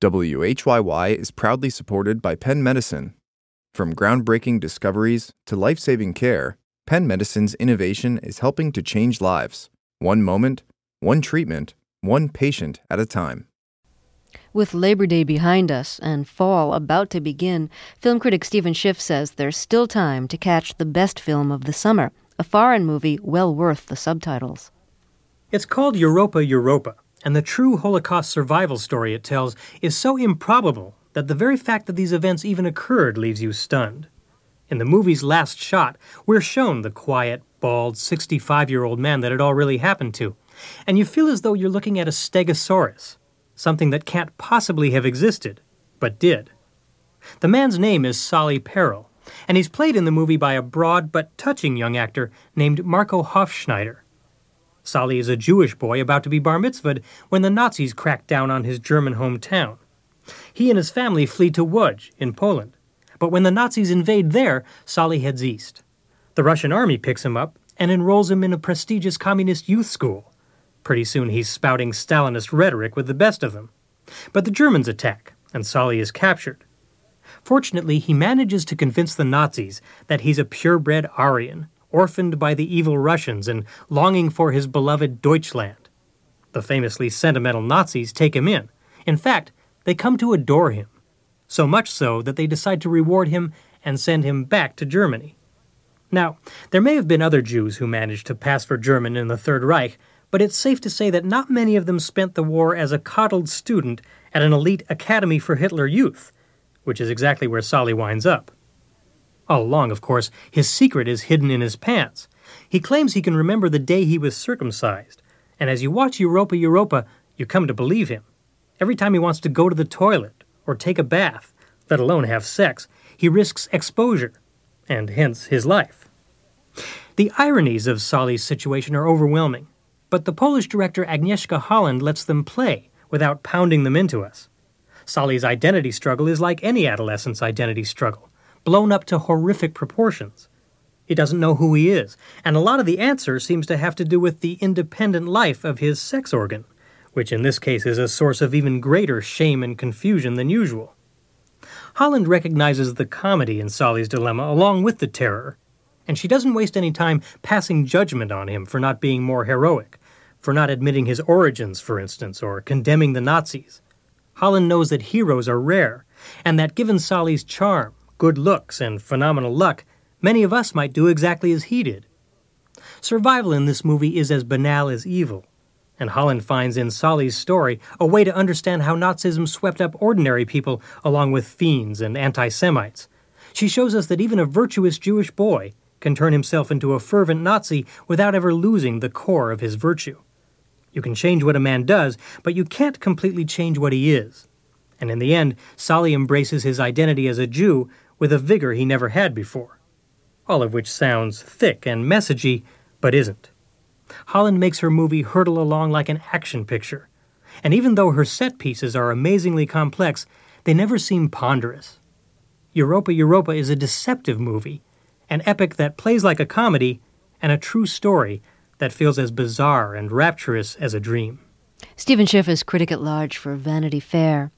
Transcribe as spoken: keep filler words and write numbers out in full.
W H Y Y is proudly supported by Penn Medicine. From groundbreaking discoveries to life-saving care, Penn Medicine's innovation is helping to change lives, one moment, one treatment, one patient at a time. With Labor Day behind us and fall about to begin, film critic Stephen Schiff says there's still time to catch the best film of the summer, a foreign movie well worth the subtitles. It's called Europa, Europa, and the true Holocaust survival story it tells is so improbable that the very fact that these events even occurred leaves you stunned. In the movie's last shot, we're shown the quiet, bald, sixty-five-year-old man that it all really happened to, and you feel as though you're looking at a stegosaurus, something that can't possibly have existed, but did. The man's name is Solly Perel, and he's played in the movie by a broad but touching young actor named Marco Hofschneider. Solly is a Jewish boy about to be bar mitzvahed when the Nazis crack down on his German hometown. He and his family flee to Łódź in Poland, but when the Nazis invade there, Solly heads east. The Russian army picks him up and enrolls him in a prestigious communist youth school. Pretty soon he's spouting Stalinist rhetoric with the best of them. But the Germans attack, and Solly is captured. Fortunately, he manages to convince the Nazis that he's a purebred Aryan, orphaned by the evil Russians and longing for his beloved Deutschland. The famously sentimental Nazis take him in. In fact, they come to adore him. So much so that they decide to reward him and send him back to Germany. Now, there may have been other Jews who managed to pass for German in the Third Reich, but it's safe to say that not many of them spent the war as a coddled student at an elite academy for Hitler Youth, which is exactly where Solly winds up. All along, of course, his secret is hidden in his pants. He claims he can remember the day he was circumcised, and as you watch Europa, Europa, you come to believe him. Every time he wants to go to the toilet or take a bath, let alone have sex, he risks exposure, and hence his life. The ironies of Solly's situation are overwhelming, but the Polish director Agnieszka Holland lets them play without pounding them into us. Solly's identity struggle is like any adolescent's identity struggle, blown up to horrific proportions. He doesn't know who he is, and a lot of the answer seems to have to do with the independent life of his sex organ, which in this case is a source of even greater shame and confusion than usual. Holland recognizes the comedy in Solly's dilemma along with the terror, and she doesn't waste any time passing judgment on him for not being more heroic, for not admitting his origins, for instance, or condemning the Nazis. Holland knows that heroes are rare, and that given Solly's charm, good looks, and phenomenal luck, many of us might do exactly as he did. Survival in this movie is as banal as evil, and Holland finds in Solly's story a way to understand how Nazism swept up ordinary people along with fiends and anti-Semites. She shows us that even a virtuous Jewish boy can turn himself into a fervent Nazi without ever losing the core of his virtue. You can change what a man does, but you can't completely change what he is. And in the end, Solly embraces his identity as a Jew with a vigor he never had before. All of which sounds thick and messagey, but isn't. Holland makes her movie hurtle along like an action picture. And even though her set pieces are amazingly complex, they never seem ponderous. Europa, Europa is a deceptive movie, an epic that plays like a comedy, and a true story that feels as bizarre and rapturous as a dream. Stephen Schiff is critic at large for Vanity Fair.